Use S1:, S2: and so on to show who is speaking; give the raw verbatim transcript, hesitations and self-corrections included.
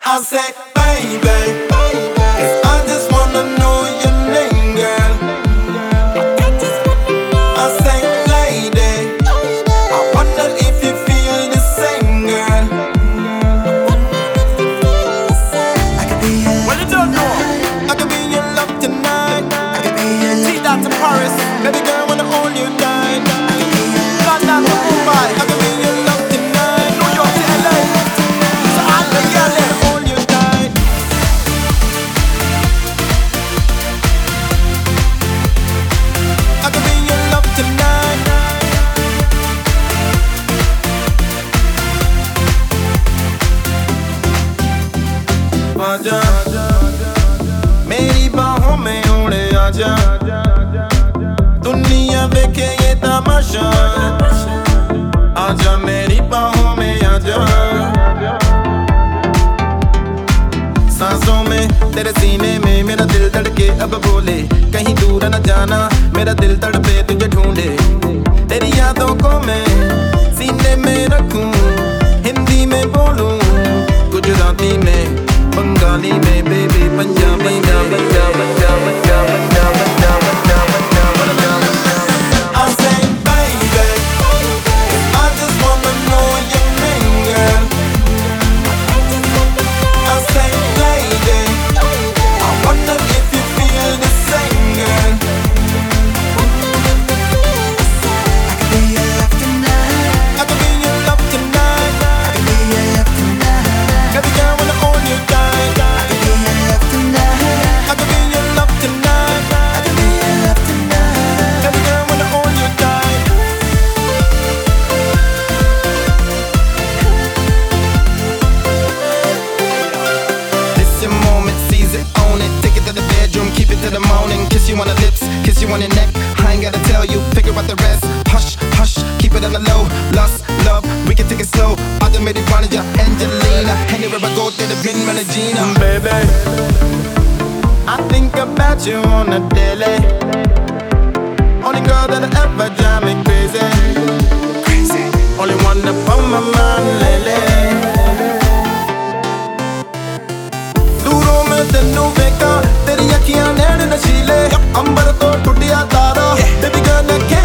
S1: I say, baby, 'cause I just wanna know your name, girl. I say, lady, I wonder if you feel the same, girl. I could be your love. What you don't know? I could be your love tonight. I could be your love. Take that to Paris, baby girl, wanna hold you tight. I could be your love. London to Dubai. I could be your love tonight. New York to L A. So I could get there, hold you tight. I could be your love tonight. आजा मेरी बाहों में उड़े आजा दुनिया देखे ये तमाशा आजा मेरी बाहों में आजा सांसों में तेरे सीने में मेरा दिल धड़के अब बोले कहीं दूर न जाना मेरा दिल तड़पे तुझे ढूंढे तेरी यादों को मैं सीने में रखूं हिंदी में बोलूं गुजराती में बंगाली में बेबी पंजाबी में Punjab Punjab Punjab Punjab Punjab Punjab Punjab I say baby I just wanna know your name girl I say lady I wonder if you feel the same girl I could be your love tonight I could be your love tonight I could be your love tonight Baby girl wanna hold you tight I could be your love tonight I could be your love tonight I could be your love tonight Baby girl wanna hold you tight This your moment, seize it, own it Take it to the bedroom, keep it to the morning Kiss you on the lips, kiss you on your neck I ain't gotta tell you, figure out the rest Hush, hush, keep it on the low Lust, love, we can take it slow Aja meri baan ja Angelina Anywhere I go, तेरे बिन मैं न जीना Baby I think about you on a daily Only girl that'll ever drive me crazy Crazy Only one up on my mind lately दूरों में तेनू वेखा तेरी अखियां नैन नशीले अंबर तो टुटिया तारा Baby girl I can't